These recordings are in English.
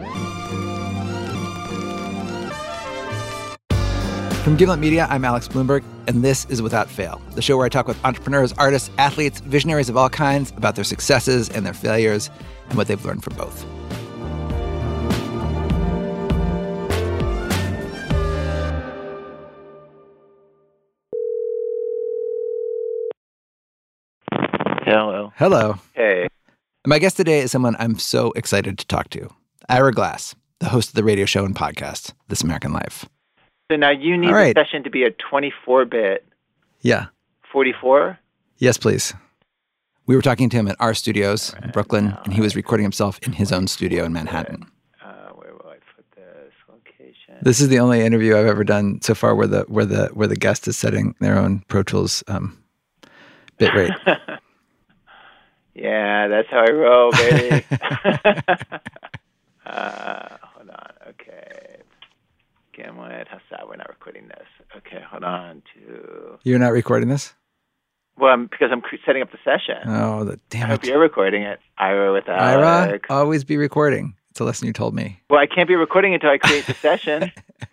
From Gimlet Media, I'm Alex Blumberg, and this is Without Fail, the show where I talk with entrepreneurs, artists, athletes, visionaries of all kinds about their successes and their failures and what they've learned from both. Hello. Hello. Hey. My guest today is someone I'm so excited to talk to, Ira Glass, the host of the radio show and podcast, This American Life. So now you need the session to be a 24-bit. Yeah. 44? Yes, please. We were talking to him at our studios in Brooklyn, and he was recording himself in his own studio in Manhattan. Where will I put this location? This is the only interview I've ever done so far where the guest is setting their own Pro Tools bit rate. Yeah, that's how I roll, baby. Hold on. Okay. Gimlet. How's that? We're not recording this. Okay, hold on. You're not recording this? Well, because I'm setting up the session. Oh, damn it. I hope you're recording it. Ira with Alex. Ira, always be recording. It's a lesson you told me. Well, I can't be recording until I create the session.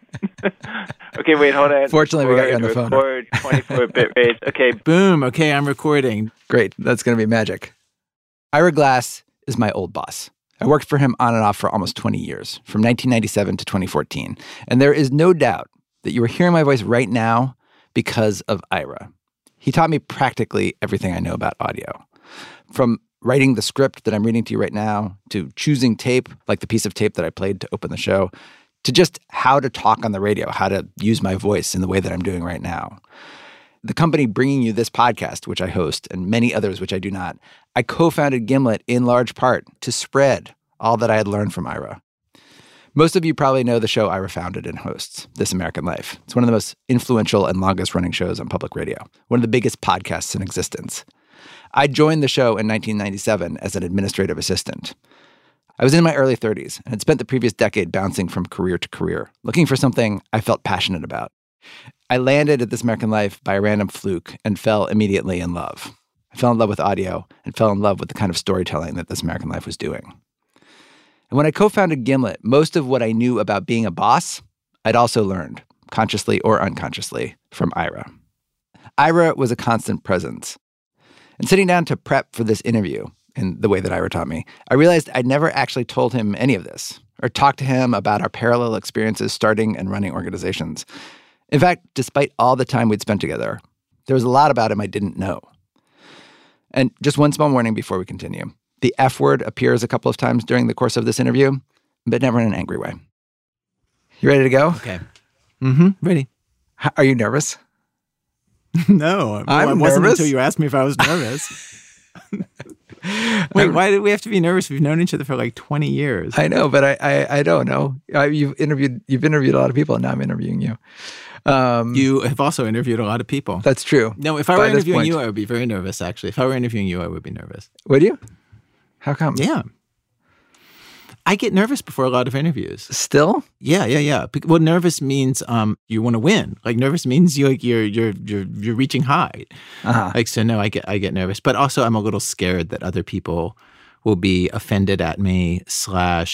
Okay, wait, hold on. Fortunately, we got you on the phone. Record 24-bit rates. Okay. Boom. Okay, I'm recording. Great. That's going to be magic. Ira Glass is my old boss. I worked for him on and off for almost 20 years, from 1997 to 2014. And there is no doubt that you are hearing my voice right now because of Ira. He taught me practically everything I know about audio. From writing the script that I'm reading to you right now, to choosing tape, like the piece of tape that I played to open the show, to just how to talk on the radio, how to use my voice in the way that I'm doing right now. The company bringing you this podcast, which I host, and many others which I do not, I co-founded Gimlet in large part to spread all that I had learned from Ira. Most of you probably know the show Ira founded and hosts, This American Life. It's one of the most influential and longest-running shows on public radio, one of the biggest podcasts in existence. I joined the show in 1997 as an administrative assistant. I was in my early 30s and had spent the previous decade bouncing from career to career, looking for something I felt passionate about. I landed at This American Life by a random fluke and fell immediately in love. I fell in love with audio and fell in love with the kind of storytelling that This American Life was doing. And when I co-founded Gimlet, most of what I knew about being a boss, I'd also learned, consciously or unconsciously, from Ira. Ira was a constant presence. And sitting down to prep for this interview, in the way that Ira taught me, I realized I'd never actually told him any of this, or talked to him about our parallel experiences starting and running organizations. In fact, despite all the time we'd spent together, there was a lot about him I didn't know. And just one small warning before we continue. The F word appears a couple of times during the course of this interview, but never in an angry way. You ready to go? Okay. Ready. Are you nervous? No. I wasn't nervous. until you asked me if I was nervous. Wait, why did we have to be nervous? We've known each other for like 20 years. I know, but I don't know. You've interviewed a lot of people, and now I'm interviewing you. You have also interviewed a lot of people. That's true. No, if I were interviewing you, I would be very nervous, actually. If I were interviewing you, I would be nervous. Would you? How come? Yeah. I get nervous before a lot of interviews. Still? Yeah. Well, nervous means you want to win. Like nervous means you're reaching high. Uh-huh. Like so, no, I get nervous, but also I'm a little scared that other people will be offended at me. /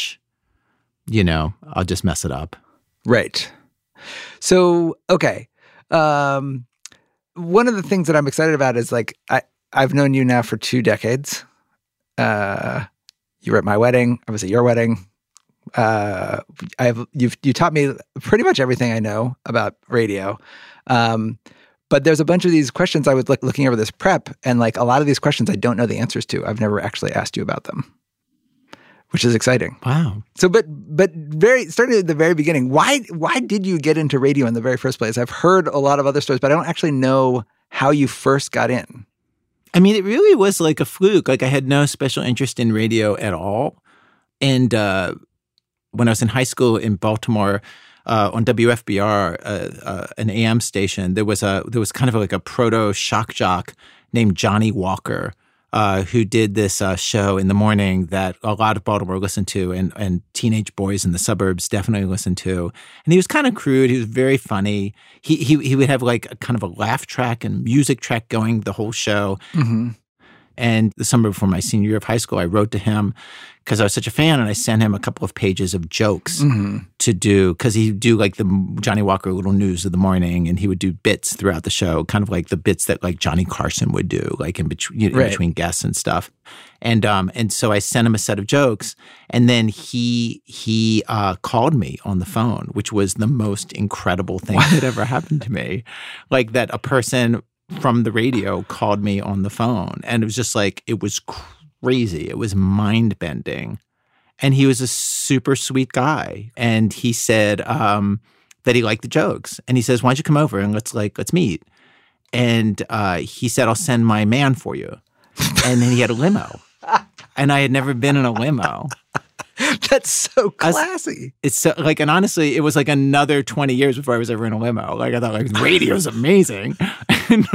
I'll just mess it up. Right. So okay. One of the things that I'm excited about is like I've known you now for 2 decades. You were at my wedding. I was at your wedding. You taught me pretty much everything I know about radio. But there's a bunch of these questions I was looking over this prep, and like a lot of these questions I don't know the answers to. I've never actually asked you about them, which is exciting. Wow. So, but starting at the very beginning, why did you get into radio in the very first place? I've heard a lot of other stories, but I don't actually know how you first got in. I mean, it really was like a fluke. Like I had no special interest in radio at all. And when I was in high school in Baltimore, on WFBR, an AM station, there was kind of like a proto shock jock named Johnny Walker, who did this show in the morning that a lot of Baltimore listened to, and teenage boys in the suburbs definitely listened to. And he was kind of crude. He was very funny. He would have like a kind of a laugh track and music track going the whole show. Mm-hmm. And the summer before my senior year of high school, I wrote to him because I was such a fan, and I sent him a couple of pages of jokes to do, because he'd do like the Johnny Walker Little News of the morning, and he would do bits throughout the show, kind of like the bits that like Johnny Carson would do, like in between guests and stuff. And so I sent him a set of jokes, and then he called me on the phone, which was the most incredible thing that ever happened to me. Like that a person from the radio called me on the phone, and it was just like, it was crazy. It was mind-bending. And he was a super sweet guy. And he said that he liked the jokes. And he says, why don't you come over and let's meet? And he said, I'll send my man for you. And then he had a limo. And I had never been in a limo. That's so classy. It's so, like, and honestly, it was like another 20 years before I was ever in a limo. Like, I thought, like, radio's amazing. And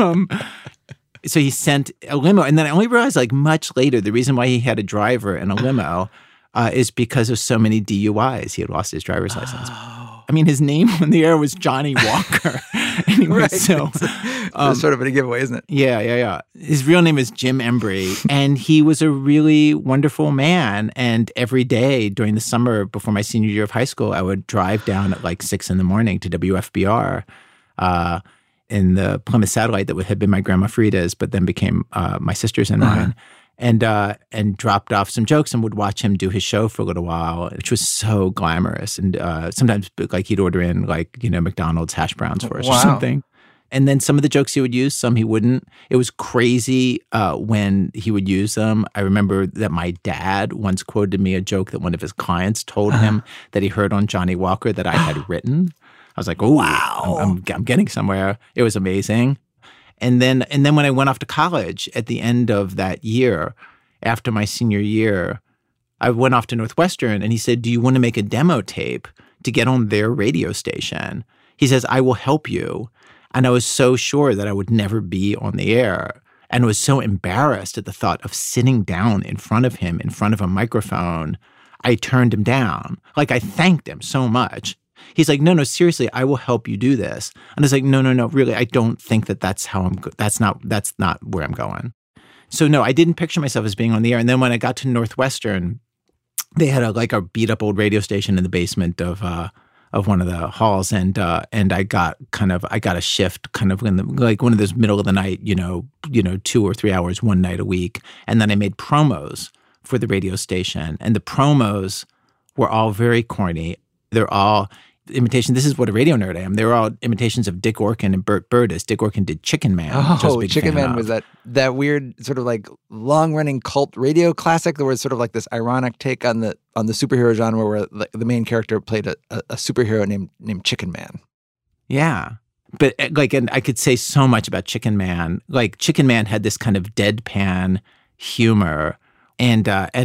so he sent a limo. And then I only realized, like, much later, the reason why he had a driver in a limo is because of so many DUIs. He had lost his driver's license. I mean, his name on the air was Johnny Walker. Anyway, right. So It's sort of a giveaway, isn't it? Yeah. His real name is Jim Embry, and he was a really wonderful man. And every day during the summer before my senior year of high school, I would drive down at like 6 a.m. to WFBR in the Plymouth Satellite that had been my grandma Frida's, but then became my sister's and mine. And dropped off some jokes and would watch him do his show for a little while, which was so glamorous. And sometimes, like, he'd order in, like, McDonald's hash browns for us or something. And then some of the jokes he would use, some he wouldn't. It was crazy when he would use them. I remember that my dad once quoted me a joke that one of his clients told him that he heard on Johnny Walker that I had written. I was like, oh, wow, I'm getting somewhere. It was amazing. And then when I went off to college at the end of that year, after my senior year, I went off to Northwestern, and he said, do you want to make a demo tape to get on their radio station? He says, I will help you. And I was so sure that I would never be on the air, and was so embarrassed at the thought of sitting down in front of him, in front of a microphone. I turned him down. Like, I thanked him so much. He's like, no, seriously, I will help you do this. And I was like, no, really, I don't think that's how that's not where I'm going. So no, I didn't picture myself as being on the air. And then when I got to Northwestern, they had a beat up old radio station in the basement of one of the halls, and I got a shift kind of in one of those middle of the night, 2 or 3 hours one night a week. And then I made promos for the radio station, and the promos were all very corny. They're all imitation. This is what a radio nerd I am. They were all imitations of Dick Orkin and Burt Burtis. Dick Orkin did Chicken Man. Oh, Chicken Man was that weird sort of like long running cult radio classic. There was sort of like this ironic take on the superhero genre where the main character played a superhero named Chicken Man. Yeah. But and I could say so much about Chicken Man. Like, Chicken Man had this kind of deadpan humor, and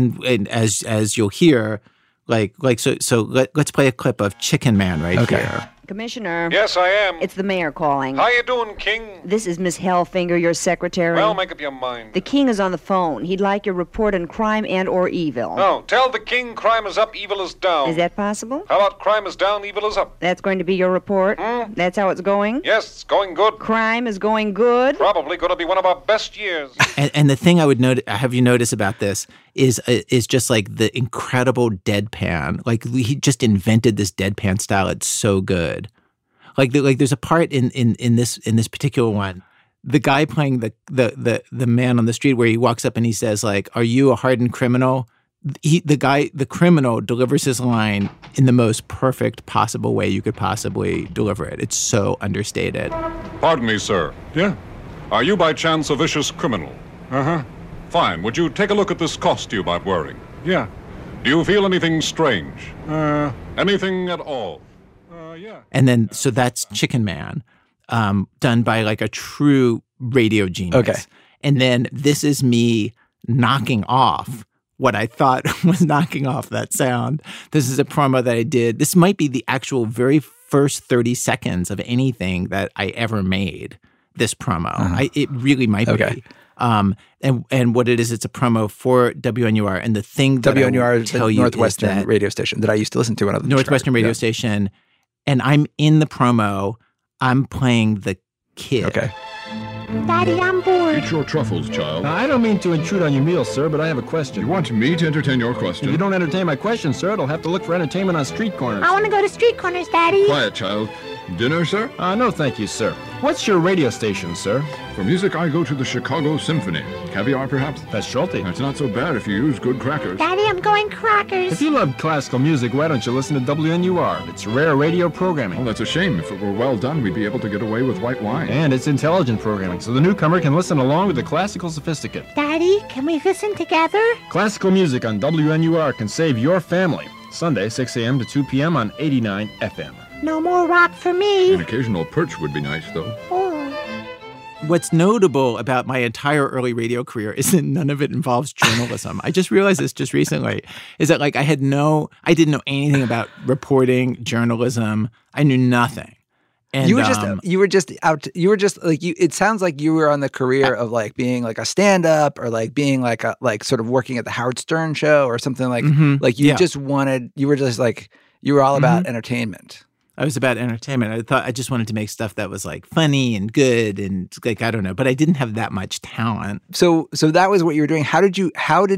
as you'll hear. So let's play a clip of Chicken Man right here. Commissioner. Yes, I am. It's the mayor calling. How you doing, King? This is Miss Hellfinger, your secretary. Well, make up your mind. The King is on the phone. He'd like your report on crime and or evil. No, tell the King crime is up, evil is down. Is that possible? How about crime is down, evil is up? That's going to be your report? That's how it's going? Yes, it's going good. Crime is going good? Probably going to be one of our best years. And the thing I would have you notice about this is just like the incredible deadpan. Like, he just invented this deadpan style. It's so good. Like there's a part in this particular one, the guy playing the man on the street, where he walks up and he says, like, "Are you a hardened criminal?" The criminal delivers his line in the most perfect possible way you could possibly deliver it. It's so understated. Pardon me, sir. Yeah? Are you by chance a vicious criminal? Uh-huh. Fine. Would you take a look at this costume I'm wearing? Yeah. Do you feel anything strange? Anything at all? Yeah. And then, so that's Chicken Man, done by like a true radio genius. Okay. And then this is me knocking off what I thought was knocking off that sound. This is a promo that I did. This might be the actual very first 30 seconds of anything that I ever made, this promo. It really might be. And what it is, it's a promo for WNUR. And the thing that WNUR is the Northwestern radio station that I used to listen to when I was Northwestern radio station. And I'm in the promo. I'm playing the kid. Okay. Daddy, I'm bored. Eat your truffles, child. I don't mean to intrude on your meal, sir, but I have a question. You want me to entertain your If question? you don't entertain my question, sir, it'll have to look for entertainment on street corners. I want to go to street corners, Daddy. Quiet, child. Dinner, sir? No, thank you, sir. What's your radio station, sir? For music, I go to the Chicago Symphony. Caviar, perhaps? That's Schulte. It's not so bad if you use good crackers. Daddy, I'm going crackers. If you love classical music, why don't you listen to WNUR? It's rare radio programming. Well, that's a shame. If it were well done, we'd be able to get away with white wine. And it's intelligent programming, so the newcomer can listen along with the classical sophisticate. Daddy, can we listen together? Classical music on WNUR can save your family. Sunday, 6 a.m. to 2 p.m. on 89 FM. No more rock for me. An occasional perch would be nice, though. Oh. What's notable about my entire early radio career is that none of it involves journalism. I just realized this just recently, is that like I didn't know anything about reporting, journalism. I knew nothing. And You were just it sounds like you were on the career of like being like a stand-up or like being like sort of working at the Howard Stern show or something like, like you were all about entertainment. I was about entertainment. I just wanted to make stuff that was like funny and good and like, I don't know, but I didn't have that much talent. So that was what you were doing. How did you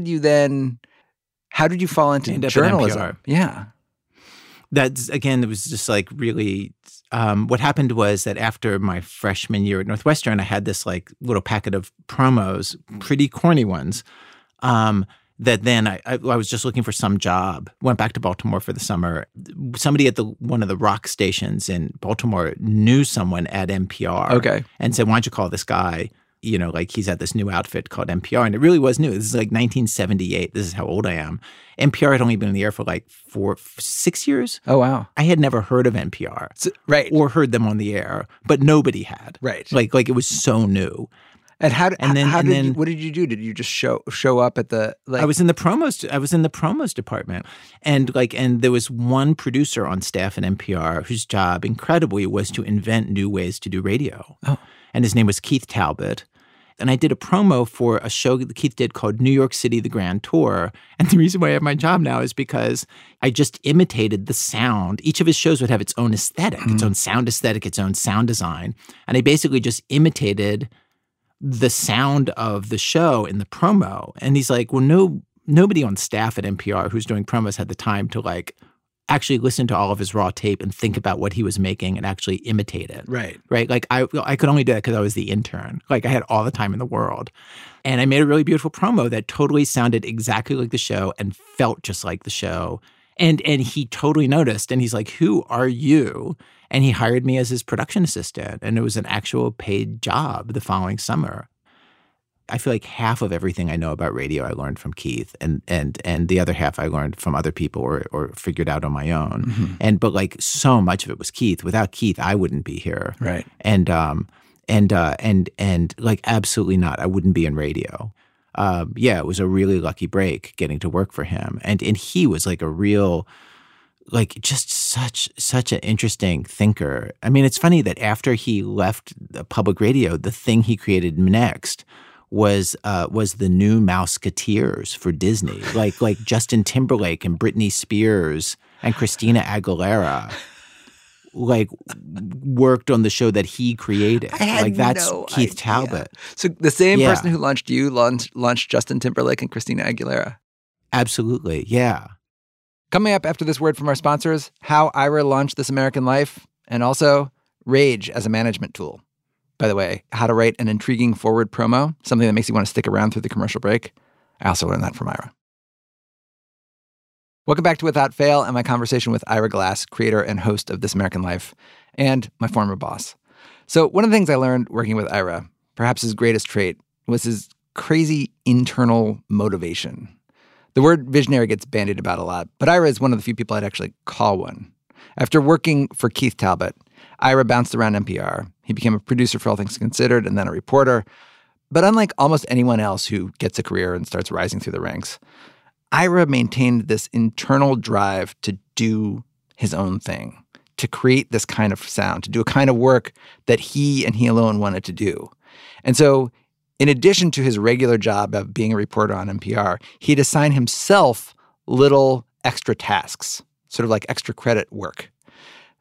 fall into End up at journalism? NPR. Yeah. That's, again, it was just like really, what happened was that after my freshman year at Northwestern, I had this like little packet of promos, pretty corny ones, that then I was just looking for some job, went back to Baltimore for the summer. Somebody at one of the rock stations in Baltimore knew someone at NPR. Okay. And said, why don't you call this guy? You know, like he's at this new outfit called NPR. And it really was new. This is like 1978. This is how old I am. NPR had only been in the air for like 6 years. Oh, wow. I had never heard of NPR. Right. Or heard them on the air, but nobody had. Right. Like it was so new. And what did you do? Did you just show up at the like? I was in the promos department, and there was one producer on staff at NPR whose job, incredibly, was to invent new ways to do radio. Oh. And his name was Keith Talbot. And I did a promo for a show that Keith did called New York City: The Grand Tour. And the reason why I have my job now is because I just imitated the sound. Each of his shows would have its own aesthetic, its own sound aesthetic, its own sound design, and I basically just imitated the sound of the show in the promo. And he's like, well, nobody on staff at NPR who's doing promos had the time to like actually listen to all of his raw tape and think about what he was making and actually imitate it. Right. Right. Like I could only do that because I was the intern. Like I had all the time in the world. And I made a really beautiful promo that totally sounded exactly like the show and felt just like the show. And he totally noticed. And he's like, who are you? And he hired me as his production assistant. And it was an actual paid job the following summer. I feel like half of everything I know about radio I learned from Keith, and the other half I learned from other people or figured out on my own. But like so much of it was Keith. Without Keith, I wouldn't be here. Right. And like absolutely not. I wouldn't be in radio. It was a really lucky break getting to work for him. And he was like a real, like just such an interesting thinker. I mean, it's funny that after he left the public radio, the thing he created next was the new Mouseketeers for Disney, like Justin Timberlake and Britney Spears and Christina Aguilera, like worked on the show that he created. Like that's Keith Talbot. So the same person who launched you launched Justin Timberlake and Christina Aguilera. Absolutely, yeah. Coming up after this word from our sponsors, how Ira launched This American Life, and also Rage as a management tool. By the way, how to write an intriguing forward promo, something that makes you want to stick around through the commercial break. I also learned that from Ira. Welcome back to Without Fail and my conversation with Ira Glass, creator and host of This American Life, and my former boss. So one of the things I learned working with Ira, perhaps his greatest trait, was his crazy internal motivation. The word visionary gets bandied about a lot, but Ira is one of the few people I'd actually call one. After working for Keith Talbot, Ira bounced around NPR. He became a producer for All Things Considered and then a reporter. But unlike almost anyone else who gets a career and starts rising through the ranks, Ira maintained this internal drive to do his own thing, to create this kind of sound, to do a kind of work that he and he alone wanted to do. And so in addition to his regular job of being a reporter on NPR, he'd assign himself little extra tasks, sort of like extra credit work.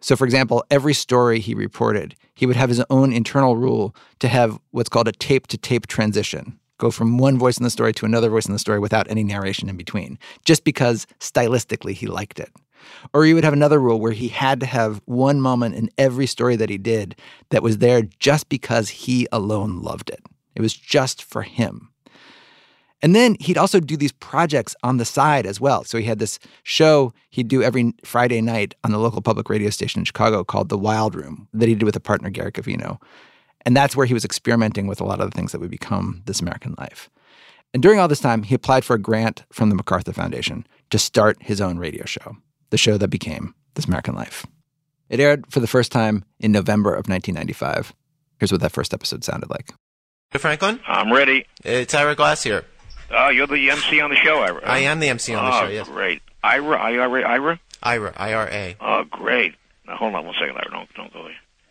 So, for example, every story he reported, he would have his own internal rule to have what's called a tape-to-tape transition, go from one voice in the story to another voice in the story without any narration in between, just because stylistically he liked it. Or he would have another rule where he had to have one moment in every story that he did that was there just because he alone loved it. It was just for him. And then he'd also do these projects on the side as well. So he had this show he'd do every Friday night on the local public radio station in Chicago called The Wild Room that he did with a partner, Gary Covino. And that's where he was experimenting with a lot of the things that would become This American Life. And during all this time, he applied for a grant from the MacArthur Foundation to start his own radio show, the show that became This American Life. It aired for the first time in November of 1995. Here's what that first episode sounded like. Hey, Franklin? I'm ready. It's Ira Glass here. Oh, you're the MC on the show, Ira. I am the MC on the show, yes. Great. Ira? Ira, I-R-A. Oh, great. Now, hold on one second, Ira. Don't go away.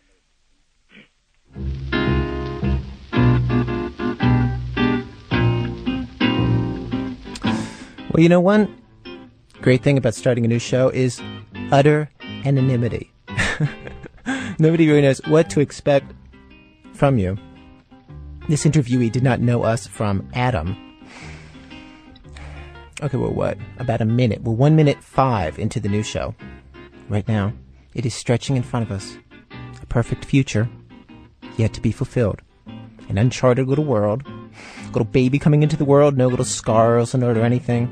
Well, you know, one great thing about starting a new show is utter anonymity. Nobody really knows what to expect from you. This interviewee did not know us from Adam. Okay, well, what? About a minute. We're 1 minute 5 into the new show. Right now, it is stretching in front of us. A perfect future, yet to be fulfilled. An uncharted little world. A little baby coming into the world, no little scars on it or anything.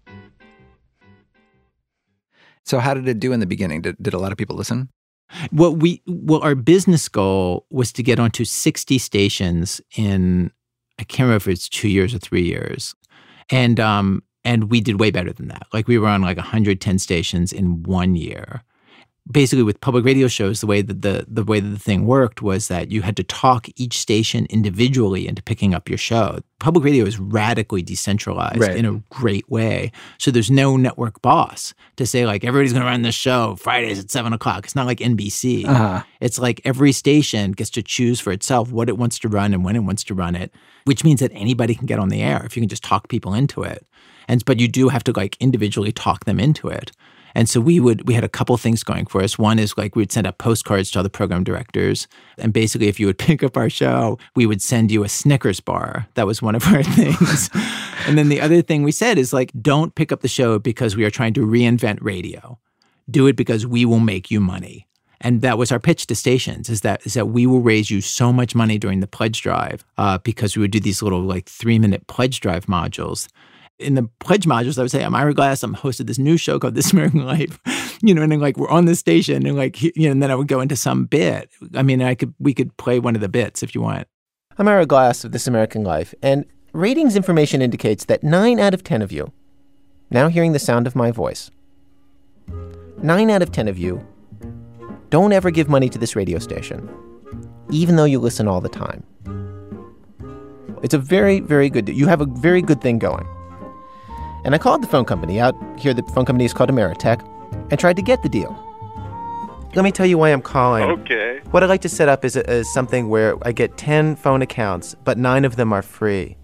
So how did it do in the beginning? Did a lot of people listen? Well, our business goal was to get onto 60 stations in, I can't remember if it's 2 years or 3 years. And we did way better than that. Like we were on like 110 stations in 1 year. Basically, with public radio shows, the way that the thing worked was that you had to talk each station individually into picking up your show. Public radio is radically decentralized in a great way. So there's no network boss to say like everybody's going to run this show Fridays at 7:00. It's not like NBC. It's like every station gets to choose for itself what it wants to run and when it wants to run it, which means that anybody can get on the air if you can just talk people into it. But you do have to like individually talk them into it. And so we had a couple things going for us. One is like we'd send out postcards to all the program directors. And basically, if you would pick up our show, we would send you a Snickers bar. That was one of our things. And then the other thing we said is like, don't pick up the show because we are trying to reinvent radio. Do it because we will make you money. And that was our pitch to stations, is that we will raise you so much money during the pledge drive because we would do these little like 3-minute pledge drive modules. In the pledge modules, I would say, I'm Ira Glass. I'm hosted this new show called This American Life, and then like we're on this station, and like and then I would go into some bit. I mean, we could play one of the bits if you want. I'm Ira Glass of This American Life, and ratings information indicates that 9 out of 10 of you, now hearing the sound of my voice, 9 out of 10 of you don't ever give money to this radio station, even though you listen all the time. It's a very, very good. You have a very good thing going. And I called the phone company out here. The phone company is called Ameritech, and tried to get the deal. Let me tell you why I'm calling. Okay. What I'd like to set up is something where I get 10 phone accounts, but 9 of them are free.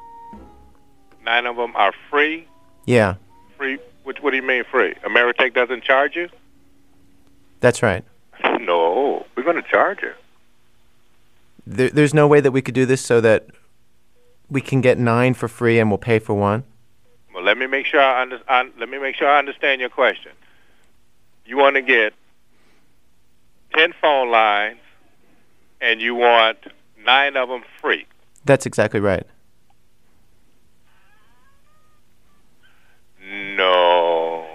9 of them are free? Yeah. Free? What do you mean free? Ameritech doesn't charge you? That's right. No, we're going to charge you. There's no way that we could do this so that we can get 9 for free and we'll pay for 1? Well, let me make sure I understand your question. You want to get 10 phone lines, and you want 9 of them free. That's exactly right. No.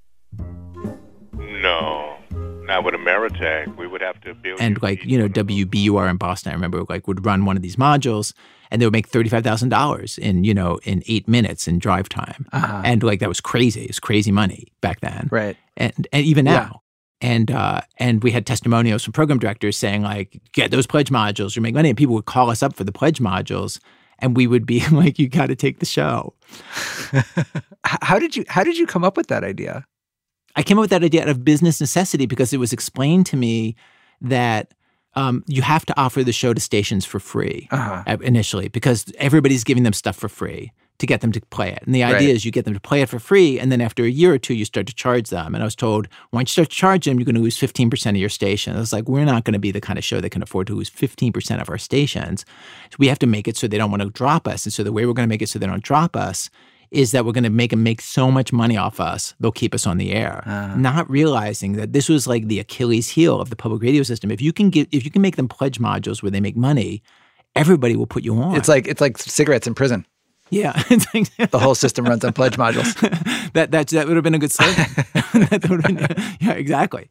Not with Ameritech. We would have to build. And like, WBUR in Boston, I remember like would run one of these modules, and they would make $35,000 in 8 minutes in drive time. And like that was crazy. It was crazy money back then. Right. And even now. And we had testimonials from program directors saying like, get those pledge modules, you make money. And people would call us up for the pledge modules, and we would be like, you got to take the show. How did you come up with that idea? I came up with that idea out of business necessity because it was explained to me that you have to offer the show to stations for free initially, because everybody's giving them stuff for free to get them to play it. And the idea is you get them to play it for free, and then after a year or two, you start to charge them. And I was told, once you start to charge them, you're going to lose 15% of your station. I was like, we're not going to be the kind of show that can afford to lose 15% of our stations. So we have to make it so they don't want to drop us. And so the way we're going to make it so they don't drop us is that we're going to make them make so much money off us, they'll keep us on the air. Not realizing that this was like the Achilles heel of the public radio system. If you can make them pledge modules where they make money, everybody will put you on. It's like cigarettes in prison. Yeah. The whole system runs on pledge modules. That would have been a good slogan. Yeah, exactly.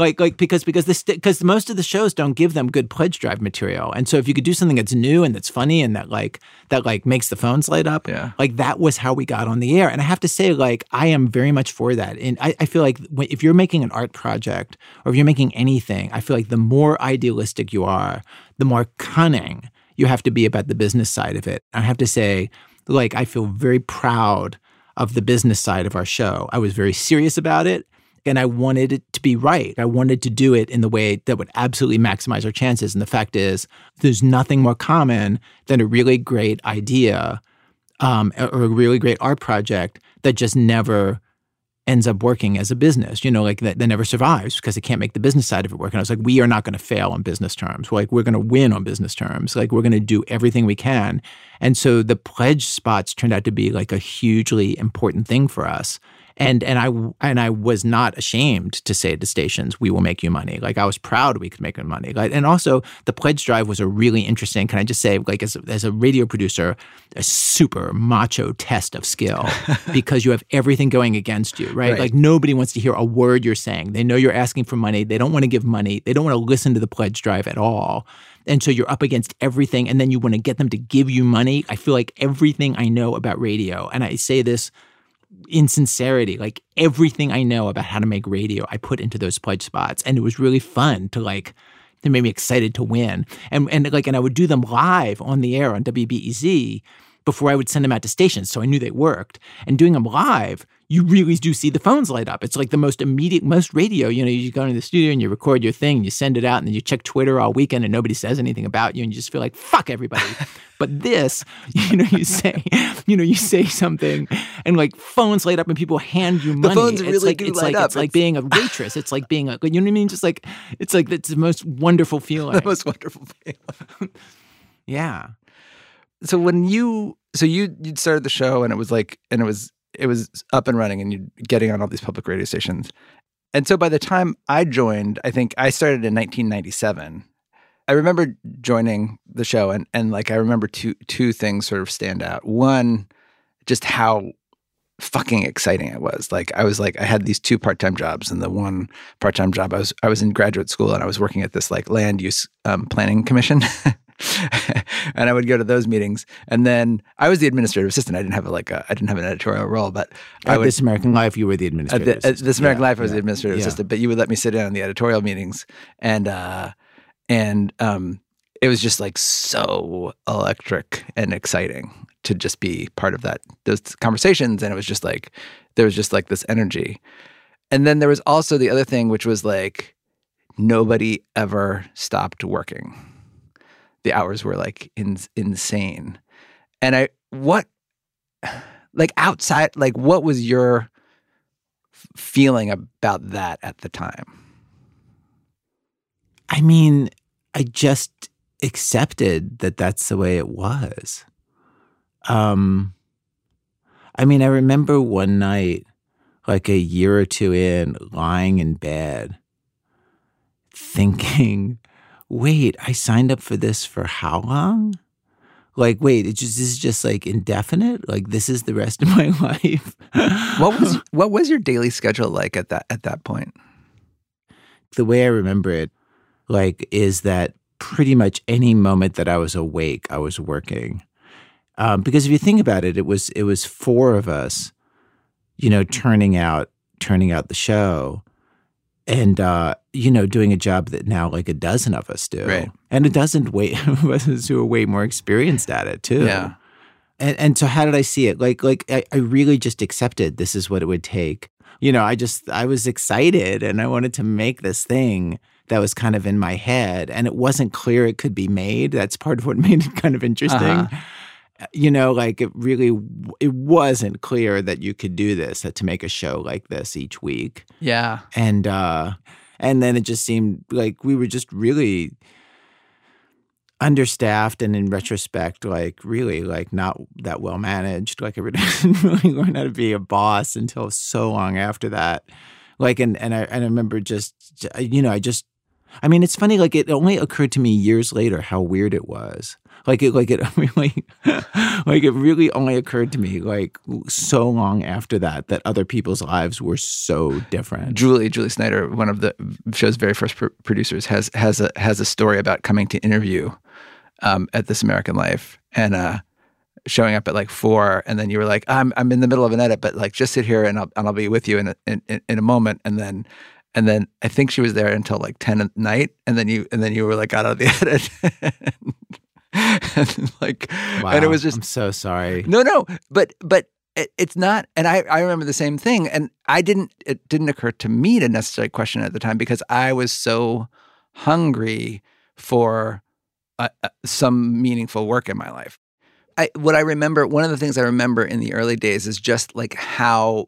Because most of the shows don't give them good pledge drive material. And so if you could do something that's new and that's funny and that makes the phones light up, like that was how we got on the air. And I have to say, like, I am very much for that. And I feel like if you're making an art project or if you're making anything, I feel like the more idealistic you are, the more cunning you have to be about the business side of it. I have to say, like, I feel very proud of the business side of our show. I was very serious about it, and I wanted it to be right. I wanted to do it in the way that would absolutely maximize our chances. And the fact is, there's nothing more common than a really great idea or a really great art project that just never ends up working as a business, like that never survives because it can't make the business side of it work. And I was like, we are not going to fail on business terms. We're going to win on business terms. Like, we're going to do everything we can. And so the pledge spots turned out to be like a hugely important thing for us. And I was not ashamed to say to stations, we will make you money. Like, I was proud we could make them money. Like, and also the pledge drive was a really interesting, can I just say, like, as a radio producer, a super macho test of skill because you have everything going against you, right? Like, nobody wants to hear a word you're saying. They know you're asking for money. They don't want to give money. They don't want to listen to the pledge drive at all. And so you're up against everything, and then you want to get them to give you money. I feel like everything I know about radio, and I say this in sincerity, like everything I know about how to make radio, I put into those pledge spots. And it was really fun to they made me excited to win. And I would do them live on the air on WBEZ before I would send them out to stations. So I knew they worked. And doing them live, you really do see the phones light up. It's like the most immediate, most radio, you go into the studio and you record your thing, you send it out, and then you check Twitter all weekend and nobody says anything about you, and you just feel like, fuck everybody. But this, you say something and like phones light up and people hand you money. The phones really do light up. It's like being a waitress. It's like being you know what I mean? Just like, it's the most wonderful feeling. The most wonderful feeling. Yeah. So when you started the show and it was up and running and you're getting on all these public radio stations. And so by the time I joined, I think I started in 1997. I remember joining the show and I remember two things sort of stand out. One, just how fucking exciting it was. I had these two part-time jobs, and the one part-time job I was in graduate school and I was working at this land use planning commission. And I would go to those meetings, and then I was the administrative assistant. I didn't have an editorial role, but at This American Life, you were the administrative assistant. At This American Life, I was the administrative assistant, but you would let me sit in on the editorial meetings, and it was just so electric and exciting to just be part of those conversations, and it was just there was just this energy. And then there was also the other thing, which was nobody ever stopped working. The hours were insane. And what was your feeling about that at the time? I mean, I just accepted that that's the way it was. I remember one night, a year or two in, lying in bed, thinking, wait, I signed up for this for how long? Wait, this is just indefinite? This is the rest of my life? What was your daily schedule like at that point? The way I remember it, is that pretty much any moment that I was awake, I was working. Because if you think about it, it was four of us, turning out the show. And, doing a job that now a dozen of us do. Right. And a dozen of us who are way more experienced at it too. Yeah. And so how did I see it? I really just accepted this is what it would take. I was excited and I wanted to make this thing that was kind of in my head, and it wasn't clear it could be made. That's part of what made it kind of interesting. like it wasn't clear that you could do this, that to make a show like this each week. Yeah. And then it just seemed like we were just really understaffed, and in retrospect, really not that well managed. I didn't really learn how to be a boss until so long after that. And I remember it's funny, it only occurred to me years later how weird it was. It really only occurred to me so long after that other people's lives were so different. Julie Snyder, one of the show's very first producers, has a story about coming to interview at This American Life and showing up at 4, and then you were like, I'm in the middle of an edit, but just sit here and I'll be with you in a moment, and then I think she was there until 10 at night, and then you were out of the edit. Wow, and it was just, I'm so sorry. No, but it's not. And I remember the same thing, and it didn't occur to me to necessarily question it at the time because I was so hungry for some meaningful work in my life. One of the things I remember in the early days is just how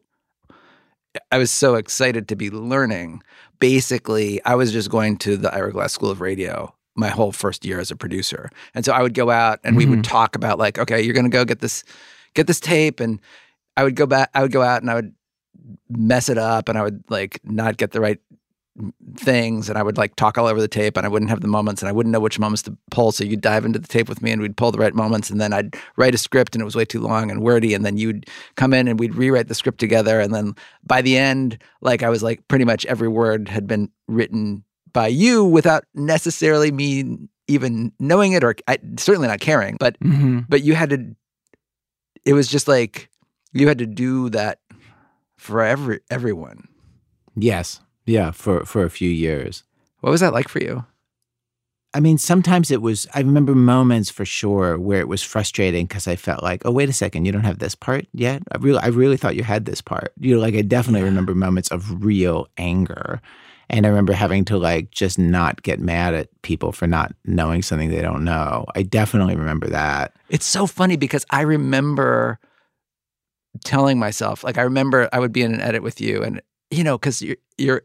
I was so excited to be learning. Basically, I was just going to the Ira Glass School of Radio my whole first year as a producer. And so I would go out and we would talk about okay, you're going to go get this tape. And I would go out and I would mess it up and I would not get the right things, and I would talk all over the tape, and I wouldn't have the moments, and I wouldn't know which moments to pull. So you'd dive into the tape with me and we'd pull the right moments, and then I'd write a script and it was way too long and wordy, and then you'd come in and we'd rewrite the script together. And then by the end, I was pretty much every word had been written by you without necessarily me even knowing it, or certainly not caring. But you had to. It was just you had to do that for everyone. Yes. Yeah, for a few years. What was that like for you? I mean, sometimes I remember moments for sure where it was frustrating because I felt oh, wait a second, you don't have this part yet? I really thought you had this part. I definitely remember moments of real anger. And I remember having to just not get mad at people for not knowing something they don't know. I definitely remember that. It's so funny because I remember telling myself, I remember I would be in an edit with you and, because you're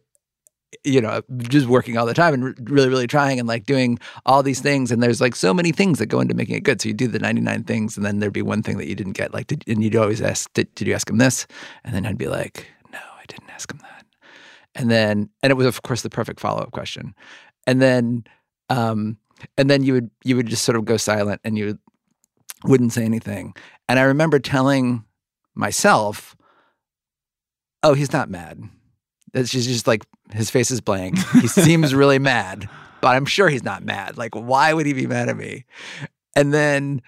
just working all the time and really, really trying and doing all these things. And there's so many things that go into making it good. So you do the 99 things and then there'd be one thing that you didn't get. And you'd always ask, did you ask him this? And then I'd be like, no, I didn't ask him that. And it was of course the perfect follow-up question. And then you would just sort of go silent and you wouldn't say anything. And I remember telling myself, oh, he's not mad. It's just his face is blank. He seems really mad, but I'm sure he's not mad. Why would he be mad at me? And then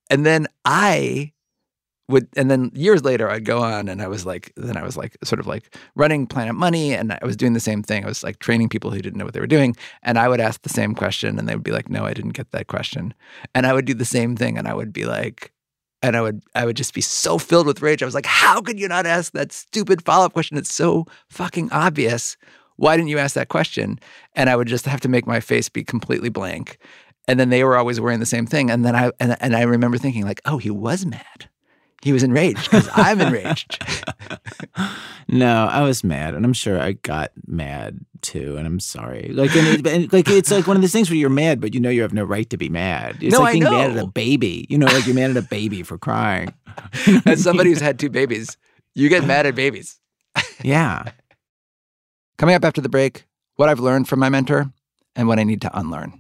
years later I'd go on and I was sort of running Planet Money, and I was doing the same thing. I was training people who didn't know what they were doing, and I would ask the same question and they would be like, no, I didn't get that question. And I would do the same thing and I would be and I would just be so filled with rage. I was like, how could you not ask that stupid follow-up question? It's so fucking obvious. Why didn't you ask that question? And I would just have to make my face be completely blank. And then they were always wearing the same thing. And then I remember thinking oh, he was mad. He was enraged because I'm enraged. No, I was mad, and I'm sure I got mad too, and I'm sorry. It's one of those things where you're mad, but you have no right to be mad. It's being mad at a baby. You're mad at a baby for crying. As somebody who's had 2 babies, you get mad at babies. Yeah. Coming up after the break, what I've learned from my mentor and what I need to unlearn.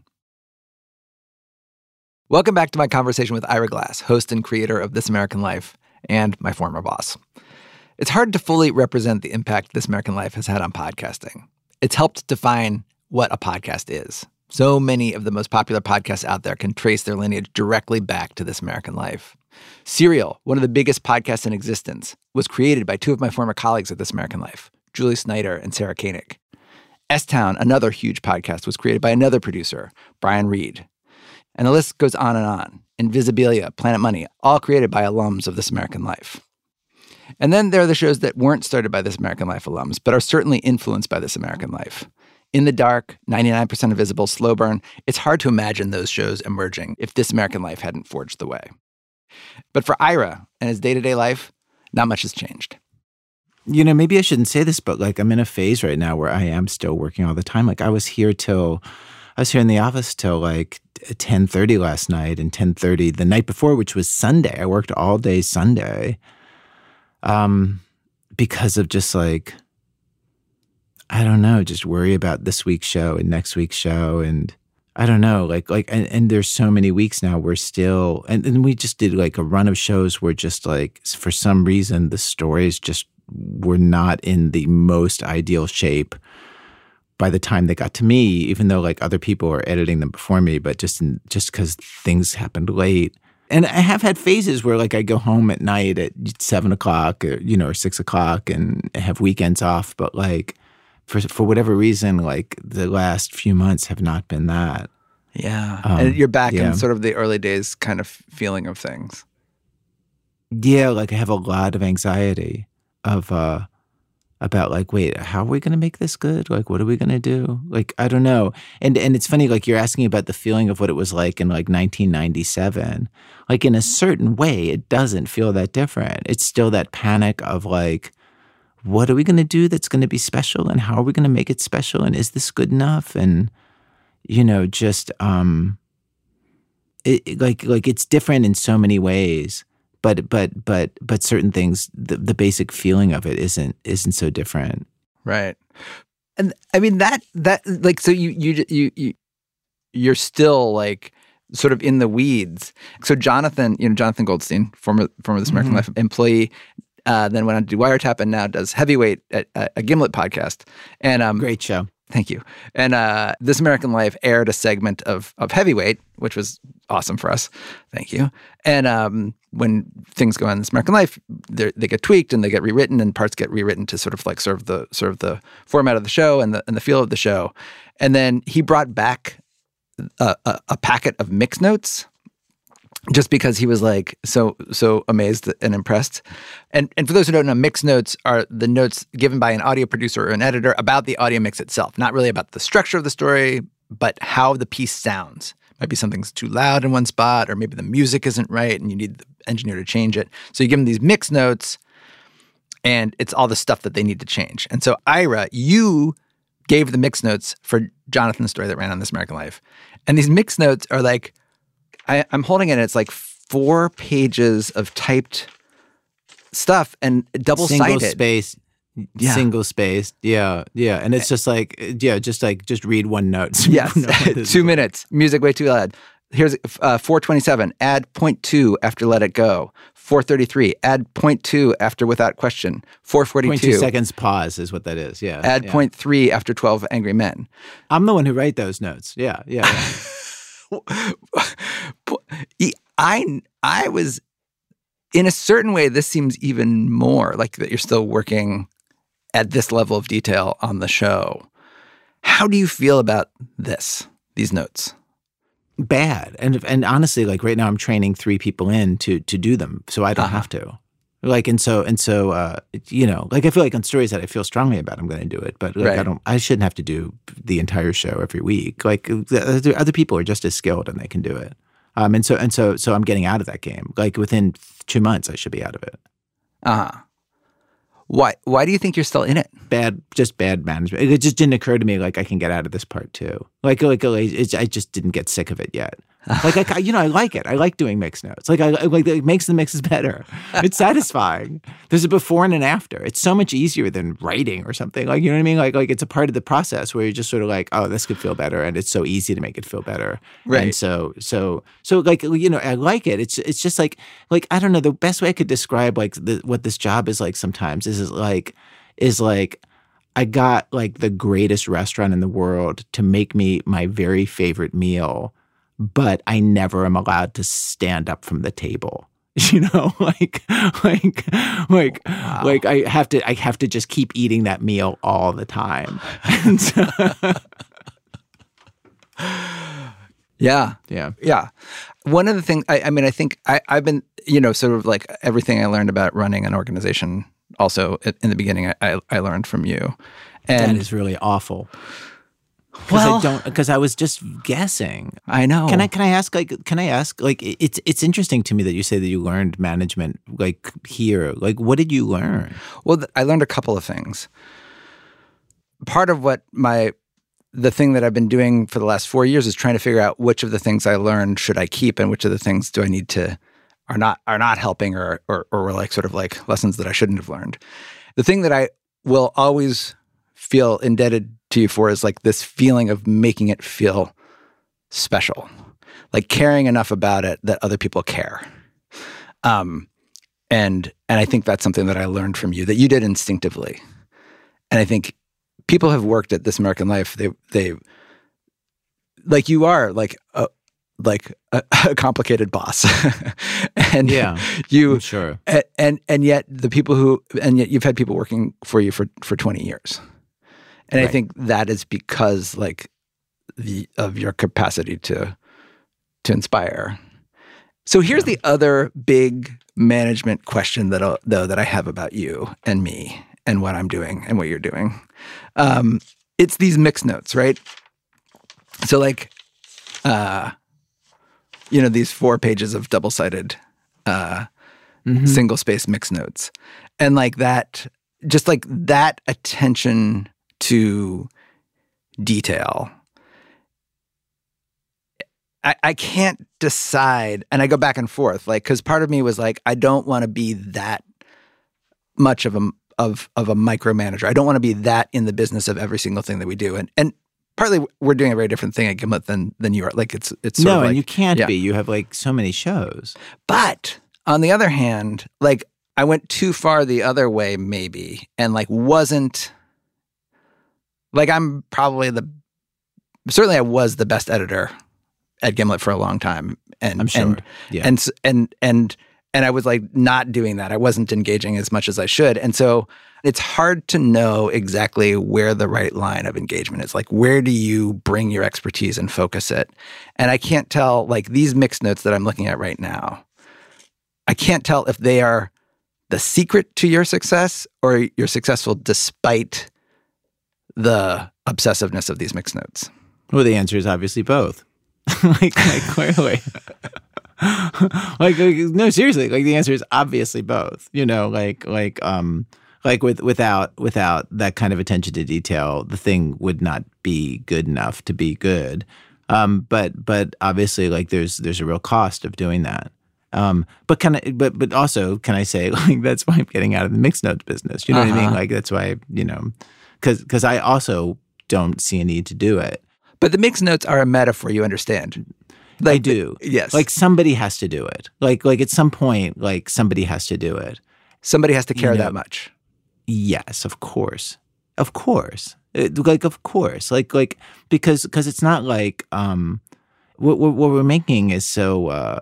Welcome back to my conversation with Ira Glass, host and creator of This American Life, and my former boss. It's hard to fully represent the impact This American Life has had on podcasting. It's helped define what a podcast is. So many of the most popular podcasts out there can trace their lineage directly back to This American Life. Serial, one of the biggest podcasts in existence, was created by 2 of my former colleagues at This American Life, Julie Snyder and Sarah Koenig. S-Town, another huge podcast, was created by another producer, Brian Reed. And the list goes on and on. Invisibilia, Planet Money, all created by alums of This American Life. And then there are the shows that weren't started by This American Life alums, but are certainly influenced by This American Life. In the Dark, 99% Invisible, Slow Burn, it's hard to imagine those shows emerging if This American Life hadn't forged the way. But for Ira and his day-to-day life, not much has changed. You know, maybe I shouldn't say this, but like I'm in a phase right now where I am still working all the time. Like I was here in the office till like 10:30 last night and 10:30 the night before, which was Sunday. I worked all day Sunday because of just like, I don't know, just worry about this week's show and next week's show. And I don't know, and there's so many weeks now we're still, and we just did like a run of shows where just like, for some reason, the stories just were not in the most ideal shape by the time they got to me, even though like other people were editing them before me, but just because things happened late. And I have had phases where like I go home at night at 7 o'clock or 6 o'clock and have weekends off, but like, for whatever reason, like the last few months have not been that. Yeah. And you're back in sort of the early days kind of feeling of things. Yeah, like I have a lot of anxiety about like, wait, how are we going to make this good? Like, what are we going to do? Like, I don't know. And it's funny, like you're asking about the feeling of what it was like in like 1997. Like in a certain way, it doesn't feel that different. It's still that panic of like, what are we going to do that's going to be special, and how are we going to make it special, and is this good enough? And just it's different in so many ways, but certain things, the basic feeling of it isn't so different. Right. And I mean that like, so you're still like sort of in the weeds. So Jonathan Goldstein, former This American Life employee, then went on to do Wiretap and now does Heavyweight at a Gimlet podcast. And great show. Thank you. And This American Life aired a segment of Heavyweight, which was awesome for us. Thank you. And when things go on This American Life, they get tweaked and they get rewritten, and parts get rewritten to sort of like serve the format of the show and the feel of the show. And then he brought back a packet of mix notes, just because he was like so amazed and impressed. And for those who don't know, mix notes are the notes given by an audio producer or an editor about the audio mix itself, not really about the structure of the story, but how the piece sounds. Might be something's too loud in one spot, or maybe the music isn't right and you need the engineer to change it. So you give them these mix notes, and it's all the stuff that they need to change. And so Ira, you gave the mix notes for Jonathan's story that ran on This American Life. And these mix notes are like, I'm holding it, and it's like 4 pages of typed stuff and double-sided. Single spaced. Yeah. And it's just like, just read one note. Yes. 2 minutes. Music way too loud. Here's 4:27. Add 0.2 after Let It Go. 4:33. Add 0.2 after Without Question. 4:42. 0.2 seconds pause is what that is. Yeah. Add 0.3 after 12 Angry Men. I'm the one who write those notes. Yeah. I was, in a certain way, this seems even more like that you're still working at this level of detail on the show. How do you feel about these notes? Bad. And honestly, like right now I'm training 3 people in to do them, so I don't have to. Like, and so, like I feel like on stories that I feel strongly about, I'm going to do it, but like I shouldn't have to do the entire show every week. Like other people are just as skilled and they can do it. And so I'm getting out of that game. Like within 2 months, I should be out of it. Why do you think you're still in it? Just bad management. It just didn't occur to me like I can get out of this part too. I just didn't get sick of it yet. Like I like it. I like doing mix notes. Like I like it makes the mixes better. It's satisfying. There's a before and an after. It's so much easier than writing or something. Like, you know what I mean? Like it's a part of the process where you're just sort of like, oh, this could feel better, and it's so easy to make it feel better. Right. And so like, I like it. It's just like I don't know. The best way I could describe like what this job is like sometimes is like I got like the greatest restaurant in the world to make me my very favorite meal, but I never am allowed to stand up from the table. Like I have to just keep eating that meal all the time. And so, Yeah. One of the things, I think I've been, sort of like everything I learned about running an organization. Also, in the beginning, I learned from you, and that is really awful. Because I was just guessing. I know. Can I ask? It's interesting to me that you say that you learned management like here. Like, what did you learn? Well, I learned a couple of things. Part of what the thing that I've been doing for the last 4 years is trying to figure out which of the things I learned should I keep and which of the things do I need to are not helping or were like sort of like lessons that I shouldn't have learned. The thing that I will always feel indebted to you for is like this feeling of making it feel special, like caring enough about it that other people care. And I think that's something that I learned from you that you did instinctively. And I think people have worked at This American Life. They like you are like a complicated boss, and I'm sure. And yet you've had people working for you for 20 years. And I think that is because like of your capacity to inspire. So here's the other big management question that I have about you and me and what I'm doing and what you're doing. It's these mixed notes, right? So like, these 4 pages of double-sided single-space mixed notes. And like that, just like that attention to detail. I can't decide, and I go back and forth, like, because part of me was like, I don't want to be that much of a micromanager. I don't want to be that in the business of every single thing that we do. And partly we're doing a very different thing at Gimlet than you are. Like it's sort of like, and you can't be. You have like so many shows. But on the other hand, like I went too far the other way maybe, and like wasn't like I'm probably certainly I was the best editor at Gimlet for a long time, and I'm sure. And I was like not doing that. I wasn't engaging as much as I should. And so it's hard to know exactly where the right line of engagement is. Like, where do you bring your expertise and focus it? And I can't tell, like these mixed notes that I'm looking at right now, I can't tell if they are the secret to your success or you're successful despite the obsessiveness of these mixed notes. Well, the answer is obviously both. like clearly. like no, seriously, like the answer is obviously both. Without that kind of attention to detail, the thing would not be good enough to be good. But obviously, like there's a real cost of doing that. But also, can I say, like, that's why I'm getting out of the mixed notes business. You know what I mean? Like that's why, because I also don't see a need to do it. But the mixed notes are a metaphor, you understand. Like, I do. Yes. Like somebody has to do it. Like at some point, like somebody has to do it. Somebody has to care that much. Yes, of course. Of course. Of course. Like because it's not like what we're making is so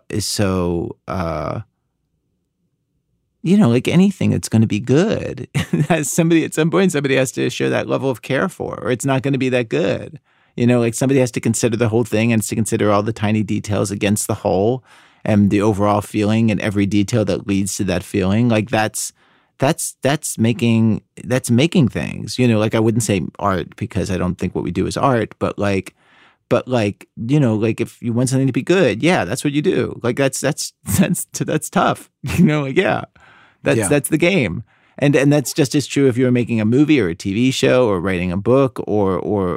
like anything that's going to be good. At some point somebody has to show that level of care for, or it's not going to be that good. Like somebody has to consider the whole thing and has to consider all the tiny details against the whole and the overall feeling and every detail that leads to that feeling. Like that's making things, like I wouldn't say art because I don't think what we do is art, but like, if you want something to be good, yeah, that's what you do. Like that's tough, that's the game. And that's just as true if you're making a movie or a TV show or writing a book or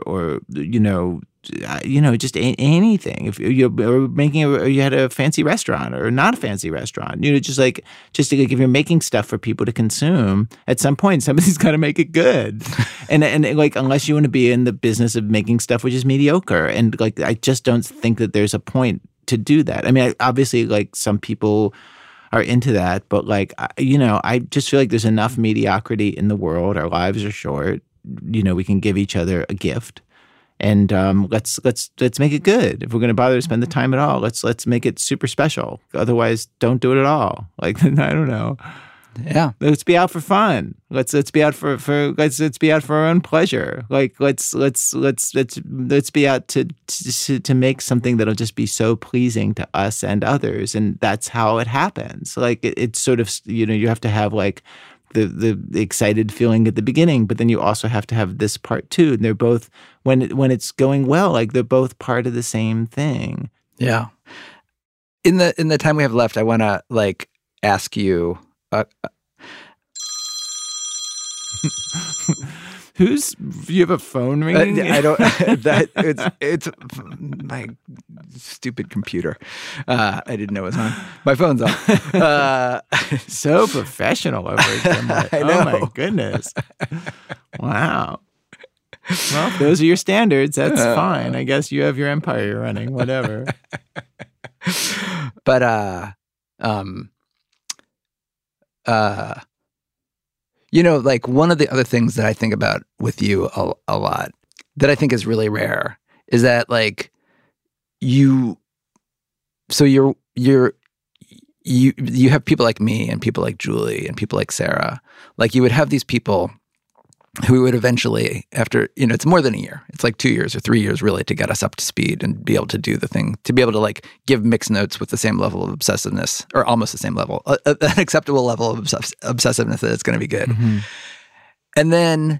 just anything. If you're making you had a fancy restaurant or not a fancy restaurant, just like if you're making stuff for people to consume, at some point somebody's got to make it good. and like unless you want to be in the business of making stuff which is mediocre, and like I just don't think that there's a point to do that. I mean, obviously, like some people are into that, but like I just feel like there's enough mediocrity in the world. Our lives are short. We can give each other a gift, and let's make it good. If we're going to bother to spend the time at all, let's make it super special. Otherwise, don't do it at all. Like I don't know. Yeah, let's be out for fun. Let's be out let's be out for our own pleasure. Like let's be out to make something that'll just be so pleasing to us and others, and that's how it happens. Like it's sort of you have to have like the excited feeling at the beginning, but then you also have to have this part too. And they're both, when it's going well, like they're both part of the same thing. Yeah. In the time we have left, I want to like ask you. You have a phone ringing? I don't. It's my stupid computer. I didn't know it was on. My phone's on. So professional over here. I know. Oh my goodness! Wow. Well, if those are your standards. That's fine. I guess you have your empire you're running. Whatever. But you know, like one of the other things that I think about with you a lot that I think is really rare is that like you have people like me and people like Julie and people like Sarah. Like you would have these people who would eventually, after, you know, it's more than a year. It's like 2 years or 3 years really to get us up to speed and be able to do the thing, to be able to like give mixed notes with the same level of obsessiveness or almost the same level, an acceptable level of obsessiveness that it's going to be good. Mm-hmm. And then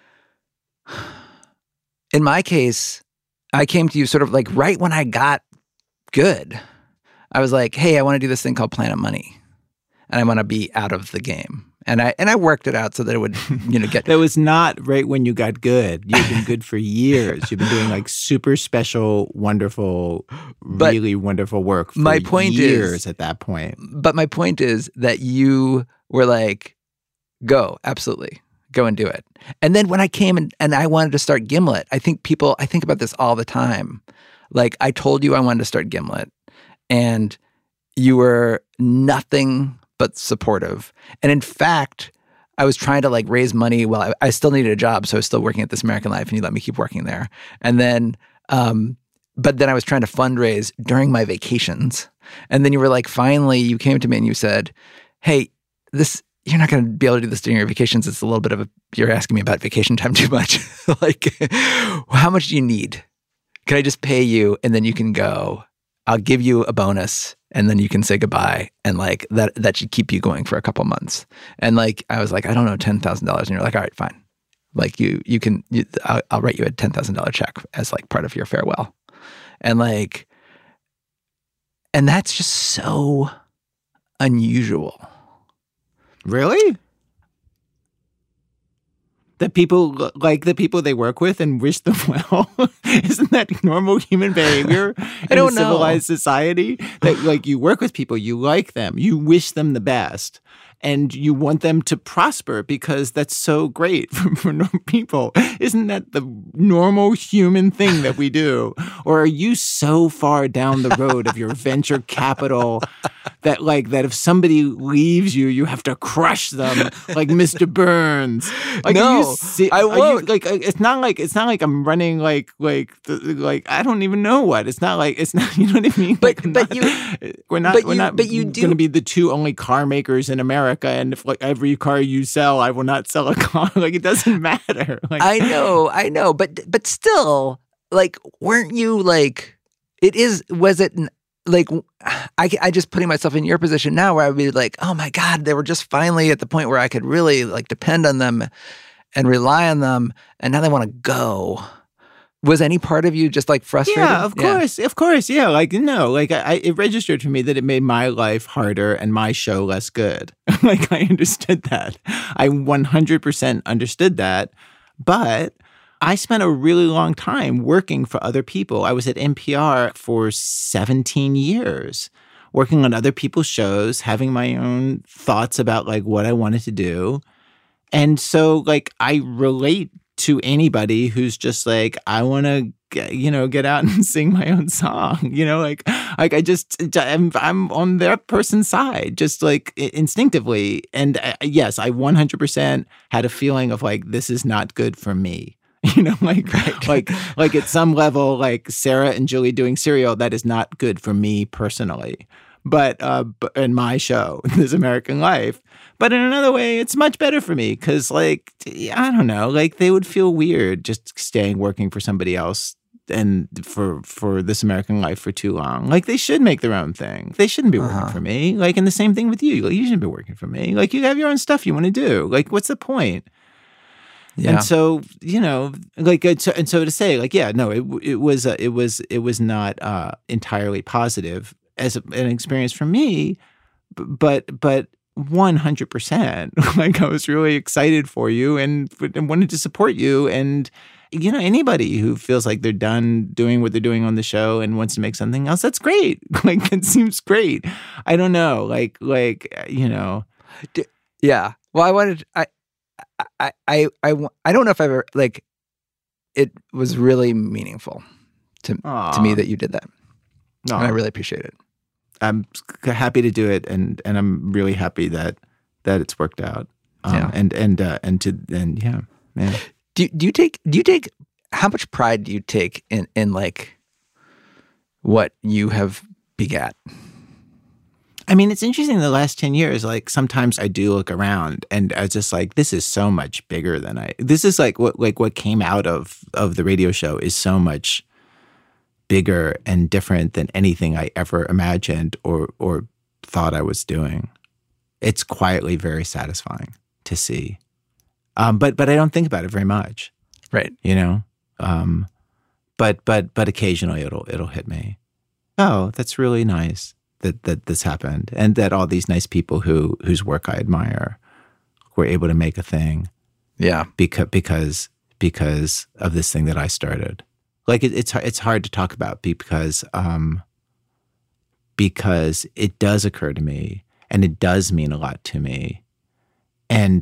in my case, I came to you sort of like right when I got good. I was like, hey, I want to do this thing called Planet Money and I want to be out of the game. And I worked it out so that it would, you know, get... That was not right when you got good. You've been good for years. You've been doing like super special, wonderful, really wonderful work for years at that point. But my point is that you were like, go, absolutely. Go and do it. And then when I came and I wanted to start Gimlet, I think about this all the time. Like I told you I wanted to start Gimlet and you were nothing but supportive. And in fact, I was trying to like raise money while I still needed a job. So I was still working at This American Life and you let me keep working there. And then, but then I was trying to fundraise during my vacations. And then you were like, finally you came to me and you said, hey, you're not going to be able to do this during your vacations. It's a little bit of you're asking me about vacation time too much. Like, how much do you need? Can I just pay you and then you can go? I'll give you a bonus and then you can say goodbye. And like that should keep you going for a couple months. And like, I was like, I don't know, $10,000. And you're like, all right, fine. Like I'll write you a $10,000 check as like part of your farewell. And like, and that's just so unusual. Really? That people like the people they work with and wish them well? Isn't that normal human behavior in a civilized society? That like you work with people, you like them, you wish them the best, and you want them to prosper because that's so great for normal people. Isn't that the normal human thing that we do? Or are you so far down the road of your venture capital that if somebody leaves you, you have to crush them like Mr. Burns? Like, no, I won't. It's not like I'm running like I don't even know what. It's not, you know what I mean? We're not going to be the two only car makers in America. And if like every car you sell, I will not sell a car. Like it doesn't matter. Like, I know. But still, like, weren't you like? Was it like? I just putting myself in your position now, where I would be like, oh my God, they were just finally at the point where I could really like depend on them and rely on them, and now they want to go. Was any part of you just like frustrated? Yeah, of course. Yeah, like no, like it registered for me that it made my life harder and my show less good. Like I understood that. I 100% understood that. But I spent a really long time working for other people. I was at NPR for 17 years, working on other people's shows, having my own thoughts about like what I wanted to do. And so like I relate to anybody who's just like, I want to, get out and sing my own song, I'm on their person's side, just like instinctively. And yes, I 100% had a feeling of like, this is not good for me. Like at some level, like Sarah and Julie doing Serial, that is not good for me personally. But in my show, This American Life. But in another way, it's much better for me because, like, I don't know, like they would feel weird just staying working for somebody else for This American Life for too long. Like, they should make their own thing. They shouldn't be working for me. Like, and the same thing with you. Like, you shouldn't be working for me. Like, you have your own stuff you want to do. Like, what's the point? Yeah. And so, you know, like, and so to say, like, yeah, no, it was not entirely positive as an experience for me, but 100%. Like, I was really excited for you and wanted to support you. And, you know, anybody who feels like they're done doing what they're doing on the show and wants to make something else, that's great. Like, that seems great. I don't know, like, you know. Yeah. Well, I wanted, I don't know if I ever, like, it was really meaningful to me that you did that. And I really appreciate it. I'm happy to do it, and I'm really happy that it's worked out. And Do you take how much pride do you take in like what you have begat? I mean, it's interesting the last 10 years, like, sometimes I do look around and I was just like, this is so much bigger than this is like what came out of the radio show is so much bigger and different than anything I ever imagined or thought I was doing. It's quietly very satisfying to see. But I don't think about it very much. Right. You know? But occasionally it'll hit me. Oh, that's really nice that this happened, and that all these nice people whose work I admire were able to make a thing. Yeah. Because of this thing that I started. Like, it's hard to talk about because it does occur to me and it does mean a lot to me, and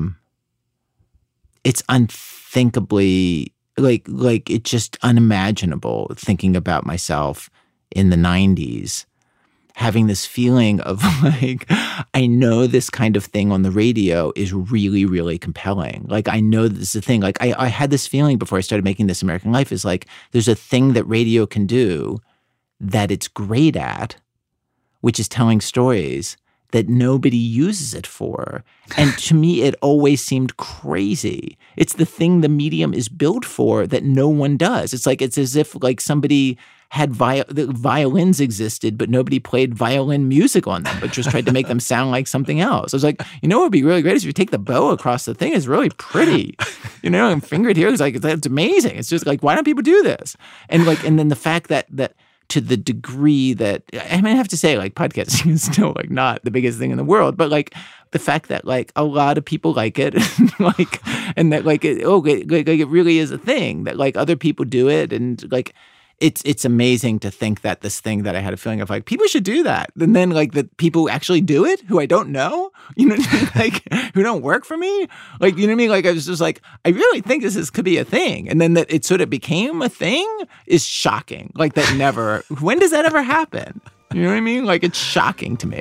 it's unthinkably like it's just unimaginable thinking about myself in the 90s having this feeling of like, I know this kind of thing on the radio is really, really compelling. Like, I know this is a thing. Like, I had this feeling before I started making This American Life is like, there's a thing that radio can do that it's great at, which is telling stories that nobody uses it for. And to me, it always seemed crazy. It's the thing the medium is built for that no one does. It's like, it's as if like somebody had the violins existed, but nobody played violin music on them, but just tried to make them sound like something else. I was like, you know what would be really great is if you take the bow across the thing. It's really pretty, you know, and fingered here. It's like, it's amazing. It's just like, why don't people do this? And like, and then the fact that to the degree that, I mean, I have to say, like, podcasting is still like not the biggest thing in the world, but like the fact that like a lot of people like it, like, and that like it really is a thing that like other people do it, and like it's amazing to think that this thing that I had a feeling of like people should do that, and then like the people who actually do it who I don't know, you know what I mean? Like who don't work for me, like, you know what I mean? Like I was just like, I really think could be a thing, and then that it sort of became a thing is shocking. Like that never. When does that ever happen? You know what I mean? Like it's shocking to me.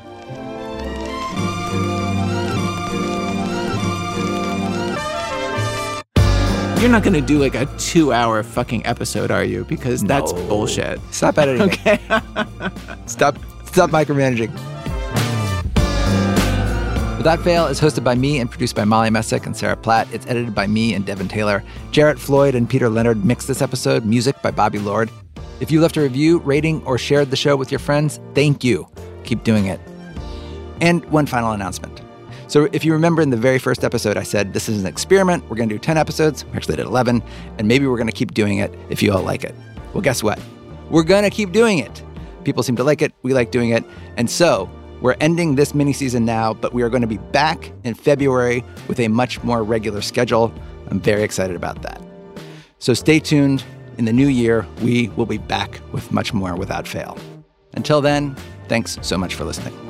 You're not going to do like a 2-hour fucking episode, are you? Because that's bullshit. Stop editing. Okay. Stop micromanaging. Without Fail is hosted by me and produced by Molly Messick and Sarah Platt. It's edited by me and Devin Taylor. Jarrett Floyd and Peter Leonard mixed this episode. Music by Bobby Lord. If you left a review, rating, or shared the show with your friends, thank you. Keep doing it. And one final announcement. So if you remember in the very first episode, I said this is an experiment. We're going to do 10 episodes. We actually did 11. And maybe we're going to keep doing it if you all like it. Well, guess what? We're going to keep doing it. People seem to like it. We like doing it. And so we're ending this mini season now, but we are going to be back in February with a much more regular schedule. I'm very excited about that. So stay tuned. In the new year, we will be back with much more Without Fail. Until then, thanks so much for listening.